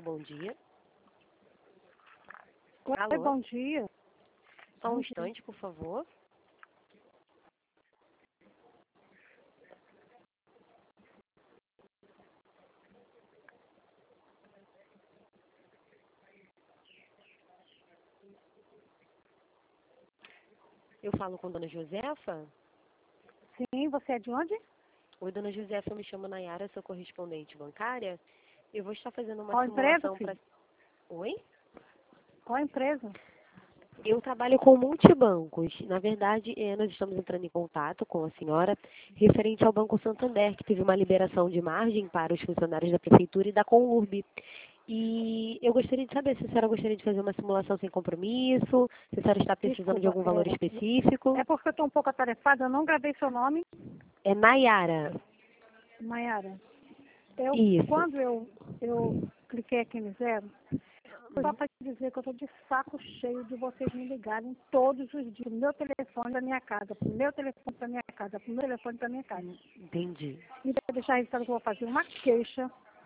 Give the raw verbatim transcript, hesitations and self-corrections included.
bom dia. Oi, Alô? bom dia. Só um Bom instante, por favor. Eu falo com Dona Josefa? Sim, você é de onde? Oi, Dona Josefa, eu me chamo Nayara, sou correspondente bancária. Eu vou estar fazendo uma Qual empresa, simulação para... filho? Oi? Qual empresa? Eu trabalho com multibancos. Na verdade, eh, nós estamos entrando em contato com a senhora referente ao Banco Santander, que teve uma liberação de margem para os funcionários da Prefeitura e da Conurb. E eu gostaria de saber se a senhora gostaria de fazer uma simulação sem compromisso, se a senhora está precisando de Desculpa, algum valor específico. é, é porque eu estou um pouco atarefada, eu não gravei seu nome, É Nayara. Mayara. Eu, Isso. quando eu, eu cliquei aqui no zero, foi só para dizer que eu estou de saco cheio de vocês me ligarem todos os dias, pro meu telefone da minha casa, pro meu telefone da minha casa, pro meu telefone da minha casa. Entendi. E para deixar registrado que eu vou fazer uma queixa